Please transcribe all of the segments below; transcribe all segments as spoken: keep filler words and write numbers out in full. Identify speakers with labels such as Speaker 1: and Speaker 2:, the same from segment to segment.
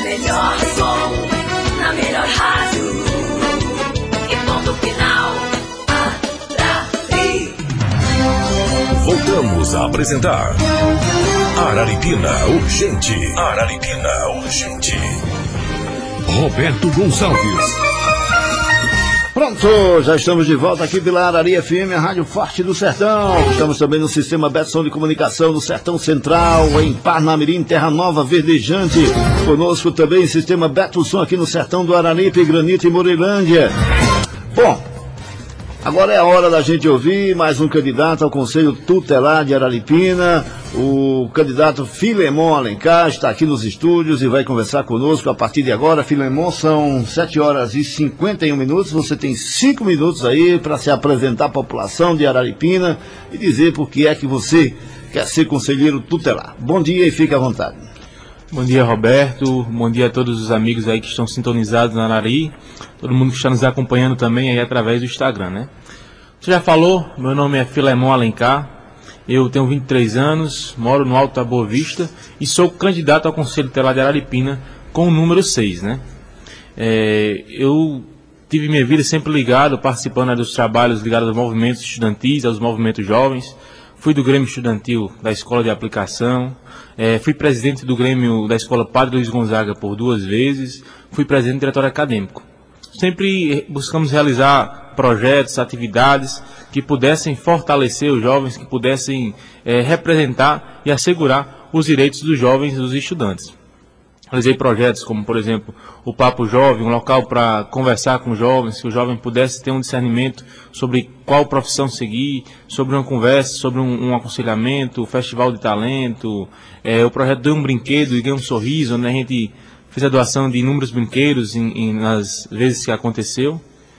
Speaker 1: melhor som, na melhor rádio. E ponto final, Arari.
Speaker 2: Voltamos a apresentar Araripina Urgente. Araripina Urgente. Roberto Gonçalves.
Speaker 3: Pronto, já estamos de volta aqui pela Arari F M, a Rádio Forte do Sertão. Estamos também no sistema Betson de Comunicação do Sertão Central, em Parnamirim, Terra Nova, Verdejante. Conosco também sistema Betson aqui no Sertão do Araripe, Granito e Moreilândia. Bom, agora é a hora da gente ouvir mais um candidato ao Conselho Tutelar de Araripina. O candidato Filemon Alencar está aqui nos estúdios e vai conversar conosco a partir de agora. Filemon, são sete horas e cinquenta e um minutos. Você tem cinco minutos aí para se apresentar à população de Araripina e dizer por que é que você quer ser conselheiro tutelar. Bom dia e fique à vontade.
Speaker 4: Bom dia, Roberto. Bom dia a todos os amigos aí que estão sintonizados na Arari. Todo mundo que está nos acompanhando também aí através do Instagram, né? Você já falou, meu nome é Filemon Alencar. Eu tenho vinte e três anos, moro no Alto da Boa Vista e sou candidato ao Conselho Tutelar de Araripina com o número seis, né? É, eu tive minha vida sempre ligado, participando dos trabalhos ligados aos movimentos estudantis, aos movimentos jovens. Fui do Grêmio Estudantil da Escola de Aplicação, é, fui presidente do Grêmio da Escola Padre Luiz Gonzaga por duas vezes, fui presidente do Diretório Acadêmico. Sempre buscamos realizar projetos, atividades que pudessem fortalecer os jovens, que pudessem é, representar e assegurar os direitos dos jovens e dos estudantes. Realizei projetos como, por exemplo, o Papo Jovem, um local para conversar com os jovens, que o jovem pudesse ter um discernimento sobre qual profissão seguir, sobre uma conversa, sobre um, um aconselhamento, o Festival de Talento, é, o projeto Dê um Brinquedo e Ganhe um Sorriso, onde a gente fez a doação de inúmeros brinquedos em, em, nas vezes que aconteceu.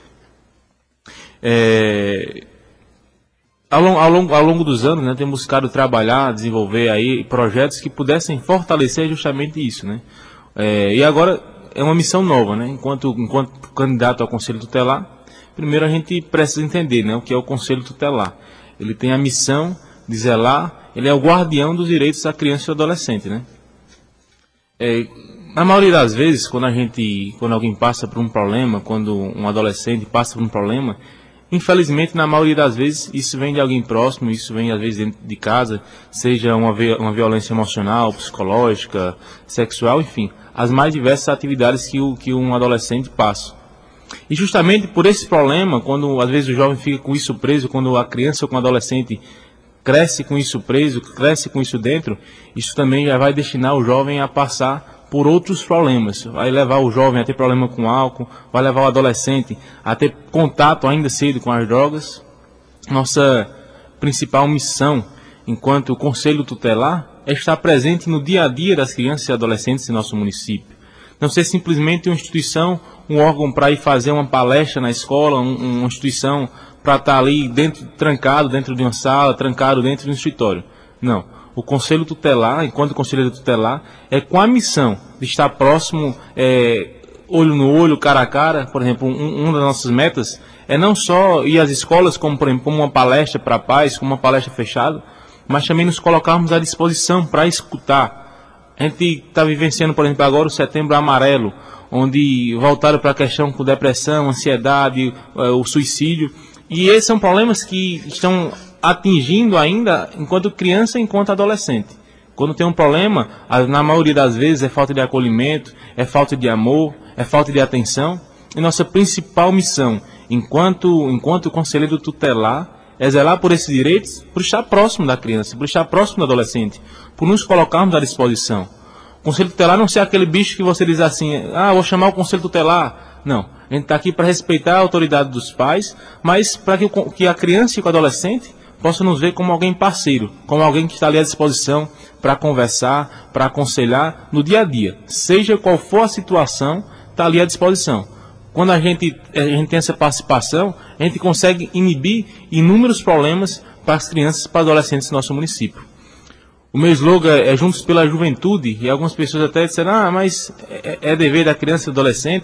Speaker 4: É, ao, longo, ao, longo, ao longo dos anos, né, temos buscado trabalhar, desenvolver aí projetos que pudessem fortalecer justamente isso, né? É, e agora é uma missão nova, né? Enquanto, enquanto candidato ao Conselho Tutelar, primeiro a gente precisa entender, né, o que é o Conselho Tutelar. Ele tem a missão de zelar, ele é o guardião dos direitos da criança e do adolescente, né? É, na maioria das vezes, quando a gente, quando alguém passa por um problema, quando um adolescente passa por um problema, infelizmente, na maioria das vezes, isso vem de alguém próximo, isso vem às vezes dentro de casa, seja uma, uma violência emocional, psicológica, sexual, enfim, as mais diversas atividades que, o, que um adolescente passa. E justamente por esse problema, quando às vezes o jovem fica com isso preso, quando a criança ou com o adolescente cresce com isso preso, cresce com isso dentro, isso também já vai destinar o jovem a passar por outros problemas. Vai levar o jovem a ter problema com álcool, vai levar o adolescente a ter contato ainda cedo com as drogas. Nossa principal missão, enquanto Conselho Tutelar, é estar presente no dia a dia das crianças e adolescentes em nosso município. Não ser simplesmente uma instituição, um órgão para ir fazer uma palestra na escola, um, uma instituição para estar ali dentro, trancado dentro de uma sala, trancado dentro de um escritório. Não. O Conselho Tutelar, enquanto Conselheiro Tutelar, é com a missão de estar próximo, é, olho no olho, cara a cara. Por exemplo, um, uma das nossas metas é não só ir às escolas como, por exemplo, como uma palestra para pais, como uma palestra fechada, mas também nos colocarmos à disposição para escutar. A gente está vivenciando, por exemplo, agora o Setembro Amarelo, onde voltaram para a questão com depressão, ansiedade, o suicídio. E esses são problemas que estão atingindo ainda enquanto criança e enquanto adolescente. Quando tem um problema, na maioria das vezes é falta de acolhimento, é falta de amor, é falta de atenção. E nossa principal missão, enquanto, enquanto conselheiro tutelar, é zelar por esses direitos, por estar próximo da criança, por estar próximo do adolescente, por nos colocarmos à disposição. O conselho tutelar não ser aquele bicho que você diz assim, ah, vou chamar o conselho tutelar. Não, a gente está aqui para respeitar a autoridade dos pais, mas para que, que a criança e o adolescente possa nos ver como alguém parceiro, como alguém que está ali à disposição para conversar, para aconselhar no dia a dia. Seja qual for a situação, está ali à disposição. Quando a gente, a gente tem essa participação, a gente consegue inibir inúmeros problemas para as crianças e para os adolescentes do nosso município. O meu slogan é Juntos pela Juventude, e algumas pessoas até disseram, ah, mas é, é dever da criança e do adolescente,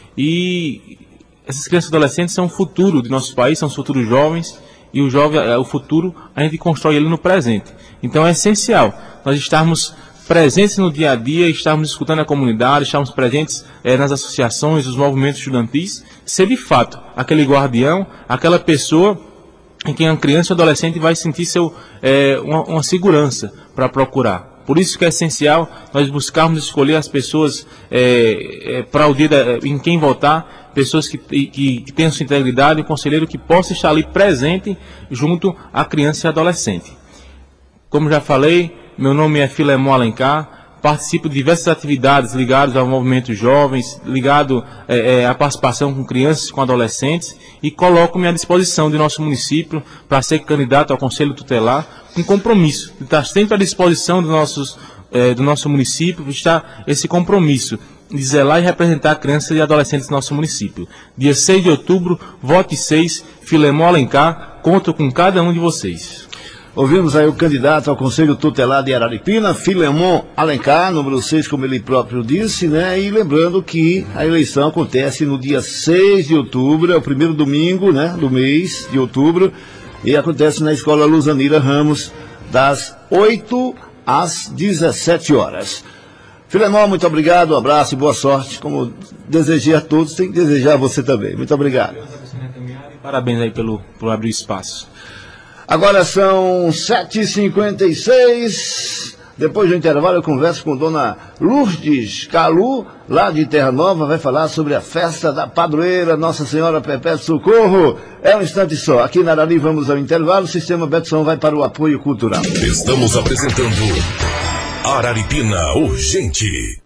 Speaker 4: e essas crianças e adolescentes são o futuro do nosso país, são os futuros jovens, e o jovem, o futuro, a gente constrói ele no presente. Então é essencial nós estarmos presentes no dia a dia, estarmos escutando a comunidade, estarmos presentes é, nas associações, nos movimentos estudantis, ser de fato aquele guardião, aquela pessoa em que a criança e o adolescente vai sentir seu, é, uma, uma segurança para procurar. Por isso que é essencial nós buscarmos escolher as pessoas é, é, para o dia da, em quem votar, pessoas que, que, que tenham sua integridade, um conselheiro que possa estar ali presente junto à criança e adolescente. Como já falei, meu nome é Filemon Alencar. Participo de diversas atividades ligadas ao movimento jovens, ligado é, é, à participação com crianças e com adolescentes, e coloco-me à disposição do nosso município para ser candidato ao Conselho Tutelar, com compromisso de estar sempre à disposição dos nossos, é, do nosso município, está esse compromisso de zelar e representar crianças e adolescentes do nosso município. Dia seis de outubro, vote seis, Filemon Alencar, conto com cada um de vocês.
Speaker 3: Ouvimos aí o candidato ao Conselho Tutelar de Araripina, Filemon Alencar, número seis, como ele próprio disse, né? E lembrando que a eleição acontece no dia seis de outubro, é o primeiro domingo, né, do mês de outubro, e acontece na Escola Luzanira Ramos, das oito às dezessete horas. Filemon, muito obrigado, um abraço e boa sorte. Como desejei a todos, tem que desejar a você também. Muito obrigado.
Speaker 4: Parabéns aí pelo, por abrir espaço.
Speaker 3: Agora são sete e cinquenta e seis. Depois do intervalo eu converso com dona Lourdes Calu, lá de Terra Nova, vai falar sobre a festa da padroeira Nossa Senhora Perpétua Socorro. É um instante só. Aqui na Arari vamos ao intervalo, o Sistema Betson vai para o apoio cultural.
Speaker 2: Estamos apresentando Araripina Urgente.